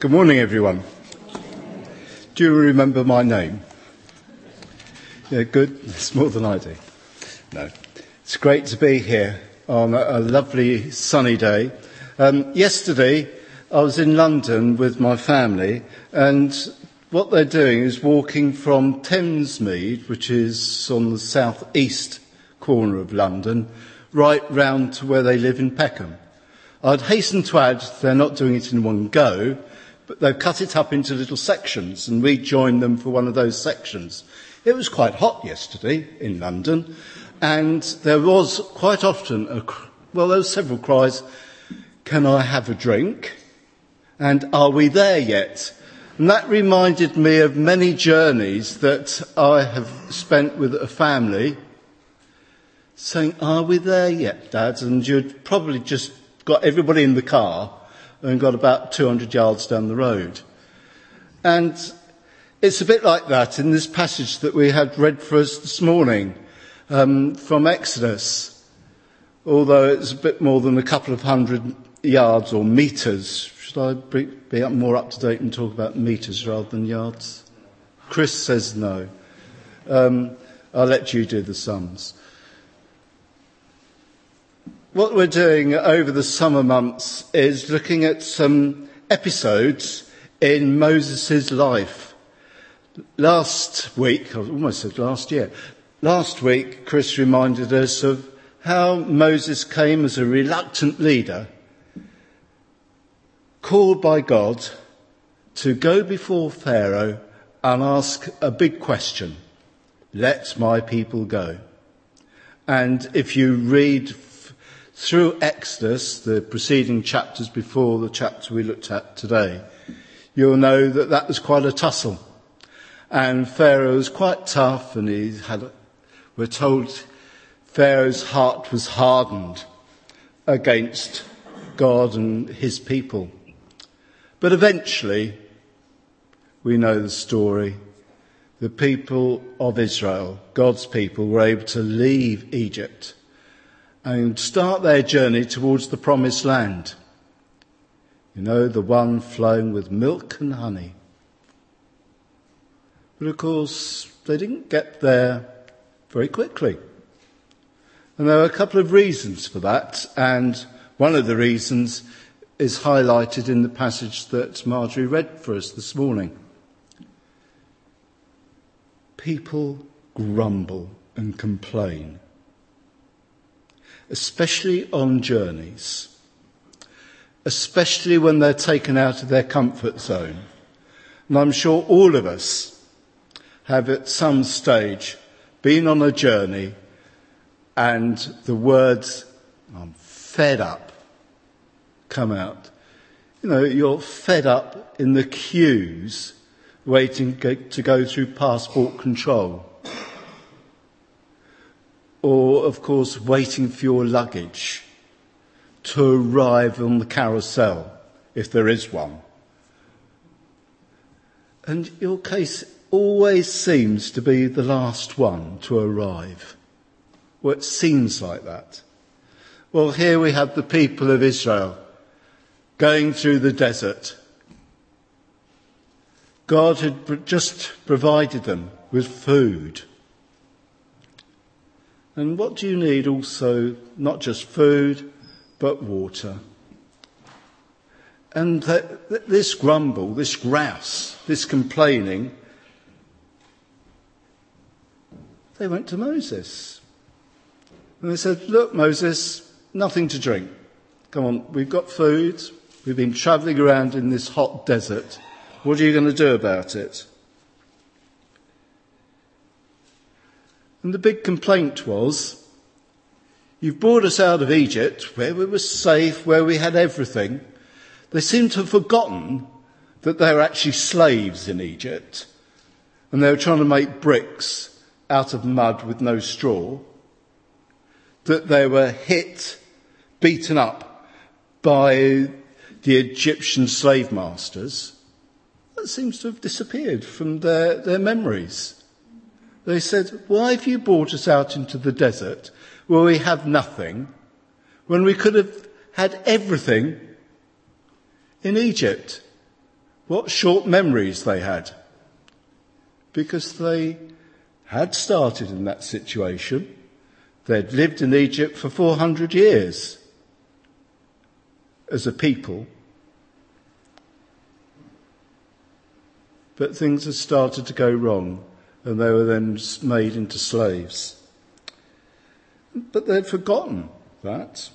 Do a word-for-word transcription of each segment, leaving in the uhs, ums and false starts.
Good morning, everyone. Do you remember my name? Yeah, good. It's more than I do. No. It's great to be here on a, a lovely sunny day. Um, yesterday, I was in London with my family, and what they're doing is walking from Thamesmead, which is on the south-east corner of London, right round to where they live in Peckham. I'd hasten to add they're not doing it in one go, but they've cut it up into little sections, and we joined them for one of those sections. It was quite hot yesterday in London, and there was quite often, a, well, there were several cries, "Can I have a drink?" and "Are we there yet?" And that reminded me of many journeys that I have spent with a family, saying, "Are we there yet, Dad?" And you'd probably just got everybody in the car and got about two hundred yards down the road. And it's a bit like that in this passage that we had read for us this morning um, from Exodus, although it's a bit more than a couple of hundred yards or metres. Should I be, be up more up to date and talk about metres rather than yards? Chris says no. Um, I'll let you do the sums. What we're doing over the summer months is looking at some episodes in Moses' life. Last week, I almost said last year, last week Chris reminded us of how Moses came as a reluctant leader, called by God to go before Pharaoh and ask a big question: let my people go. And if you read through Exodus, the preceding chapters before the chapter we looked at today, you'll know that that was quite a tussle. And Pharaoh was quite tough, and he had, we're told Pharaoh's heart was hardened against God and his people. But eventually, we know the story. The people of Israel, God's people, were able to leave Egypt and start their journey towards the promised land. You know, the one flowing with milk and honey. But of course, they didn't get there very quickly. And there are a couple of reasons for that, and one of the reasons is highlighted in the passage that Marjorie read for us this morning. People grumble and complain, especially on journeys, especially when they're taken out of their comfort zone. And I'm sure all of us have at some stage been on a journey and the words, "I'm fed up," come out. You know, you're fed up in the queues waiting to go through passport control. Or, of course, waiting for your luggage to arrive on the carousel, if there is one. And your case always seems to be the last one to arrive. Well, it seems like that. Well, here we have the people of Israel going through the desert. God had just provided them with food. And what do you need also? Not just food, but water. And that, this grumble, this grouse, this complaining, they went to Moses. And they said, "Look, Moses, nothing to drink. Come on, we've got food. We've been travelling around in this hot desert. What are you going to do about it?" And the big complaint was, "You've brought us out of Egypt, where we were safe, where we had everything." They seem to have forgotten that they were actually slaves in Egypt, and they were trying to make bricks out of mud with no straw, that they were hit, beaten up by the Egyptian slave masters. That seems to have disappeared from their, their memories. They said, "Why have you brought us out into the desert where we have nothing, when we could have had everything in Egypt? what short memories they had, because they had started in that situation. They'd lived in Egypt for four hundred years as a people. But things had started to go wrong, and they were then made into slaves. But they'd forgotten that.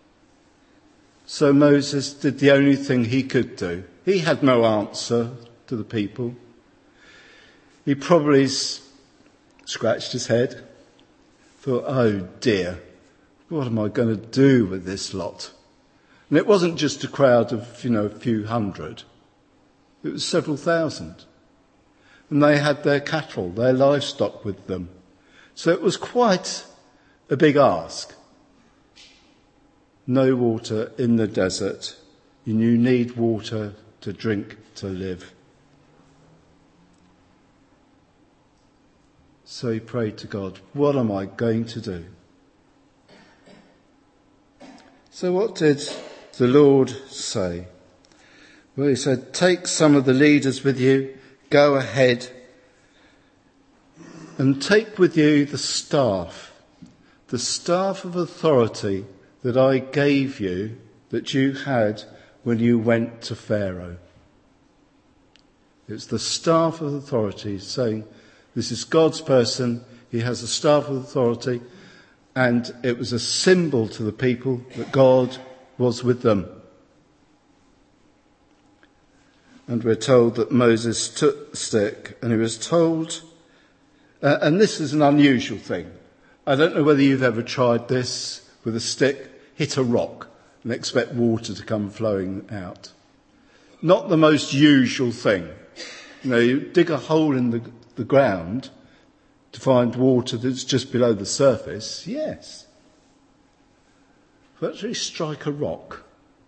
So Moses did the only thing he could do. He had no answer to the people. He probably s- scratched his head, thought, oh dear, what am I going to do with this lot? And it wasn't just a crowd of, you know, a few hundred. It was several thousand. And they had their cattle, their livestock with them. So it was quite a big ask. No water in the desert, and you need water to drink to live. So he prayed to God, what am I going to do? So what did the Lord say? Well, he said, take some of the leaders with you, go ahead, and take with you the staff, the staff of authority that I gave you, that you had when you went to Pharaoh. It's the staff of authority saying, this is God's person, he has a staff of authority, and it was a symbol to the people that God was with them. And we're told that Moses took the stick, and he was told, uh, and this is an unusual thing. I don't know whether you've ever tried this with a stick, hit a rock and expect water to come flowing out. Not the most usual thing. You know, you dig a hole in the, the ground to find water that's just below the surface, yes. But actually strike a rock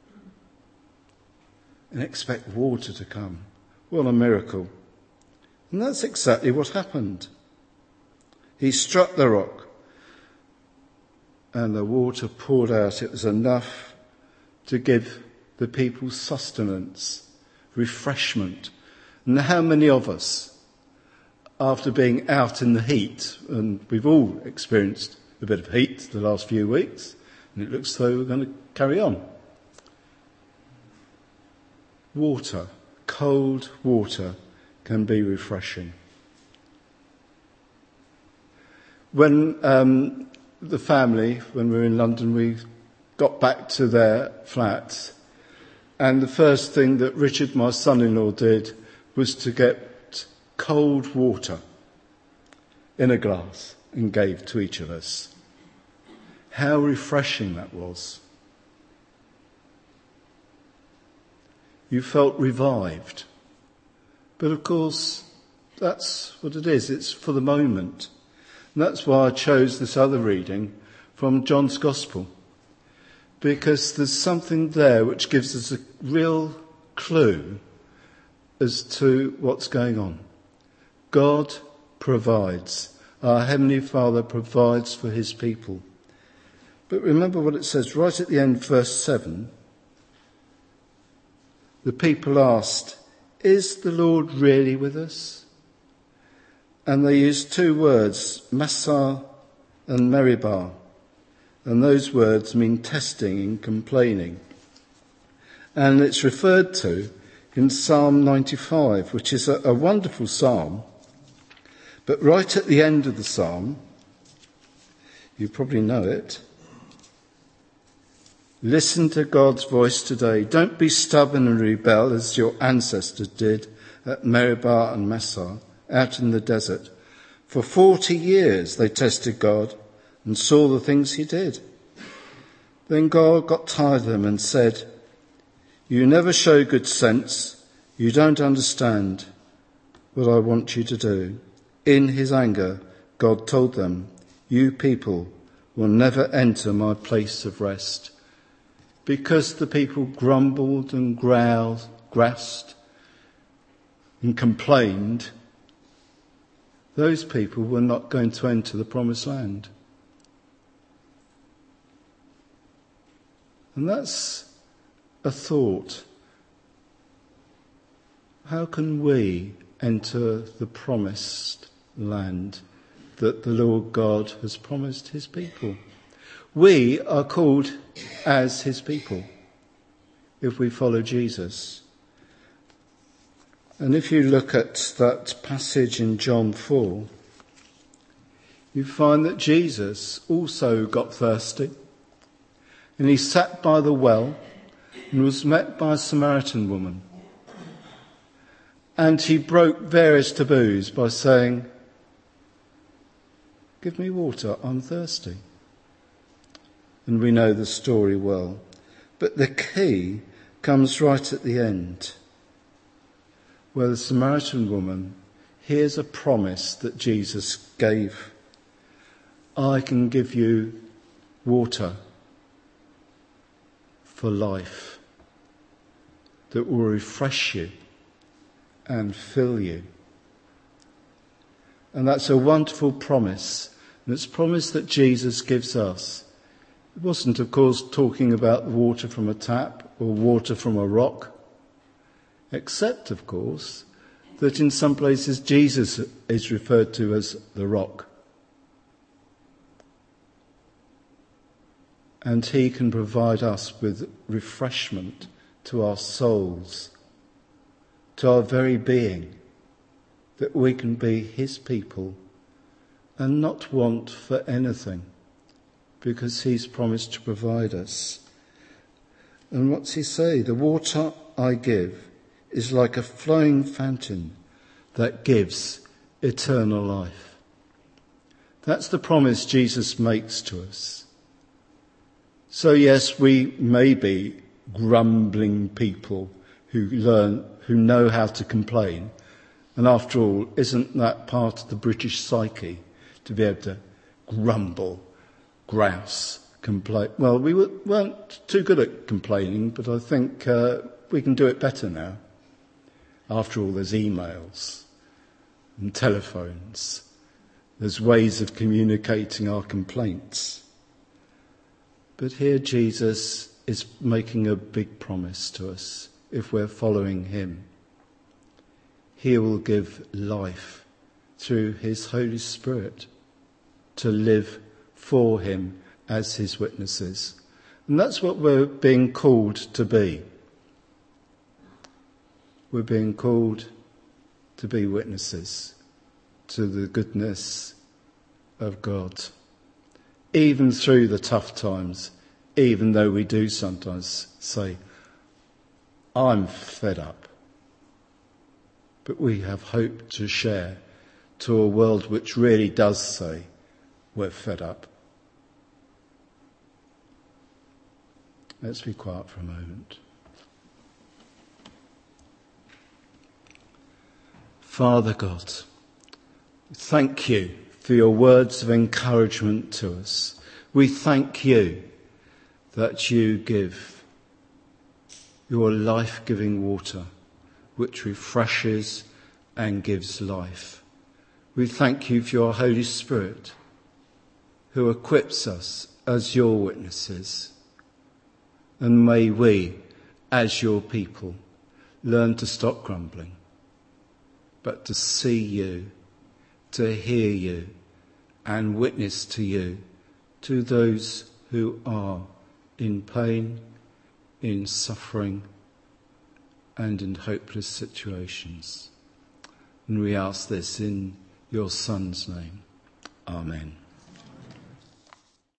and expect water to come. What a miracle. And that's exactly what happened. He struck the rock and the water poured out. It was enough to give the people sustenance, refreshment. And how many of us, after being out in the heat, and we've all experienced a bit of heat the last few weeks, and it looks as though we're going to carry on. Water, cold water, can be refreshing. When um, the family, when we were in London, we got back to their flats, and the first thing that Richard, my son-in-law, did was to get cold water in a glass and gave to each of us. How refreshing that was. You felt revived. But of course, that's what it is. It's for the moment. And that's why I chose this other reading from John's Gospel. Because there's something there which gives us a real clue as to what's going on. God provides. Our Heavenly Father provides for his people. But remember what it says right at the end, verse seven. The people asked, is the Lord really with us? And they used two words, Massah and Meribah. And those words mean testing and complaining. And it's referred to in Psalm ninety-five, which is a, a wonderful psalm. But right at the end of the psalm, you probably know it. Listen to God's voice today. Don't be stubborn and rebel as your ancestors did at Meribah and Massah, out in the desert. For forty years they tested God and saw the things he did. Then God got tired of them and said, you never show good sense. You don't understand what I want you to do. In his anger, God told them, you people will never enter my place of rest. Because the people grumbled and growled, grasped and complained, those people were not going to enter the promised land. And that's a thought. how can we enter the promised land that the Lord God has promised his people? We are called as his people if we follow Jesus. And if you look at that passage in John four, you find that Jesus also got thirsty, and he sat by the well and was met by a Samaritan woman. And he broke various taboos by saying, "Give me water, I'm thirsty." And we know the story well. But the key comes right at the end, where the Samaritan woman hears a promise that Jesus gave. I can give you water for life that will refresh you and fill you. And that's a wonderful promise. And it's a promise that Jesus gives us. It wasn't, of course, talking about water from a tap or water from a rock, except, of course, that in some places Jesus is referred to as the rock. And he can provide us with refreshment to our souls, to our very being, that we can be his people and not want for anything, because he's promised to provide us. And what's he say? The water I give is like a flowing fountain that gives eternal life. That's the promise Jesus makes to us. So yes, we may be grumbling people who learn, who know how to complain. And after all, isn't that part of the British psyche, to be able to grumble, grouse, complain? Well, we weren't too good at complaining, but I think uh, we can do it better now. After all, there's emails and telephones. There's ways of communicating our complaints. But here Jesus is making a big promise to us if we're following him. He will give life through his Holy Spirit to live for him as his witnesses. And that's what we're being called to be. We're being called to be witnesses to the goodness of God, even through the tough times, even though we do sometimes say, I'm fed up. But we have hope to share to a world which really does say, we're fed up. Let's be quiet for a moment. Father God, thank you for your words of encouragement to us. We thank you that you give your life-giving water, which refreshes and gives life. We thank you for your Holy Spirit, who equips us as your witnesses. And may we, as your people, learn to stop grumbling, but to see you, to hear you, and witness to you, to those who are in pain, in suffering, and in hopeless situations. And we ask this in your Son's name. Amen.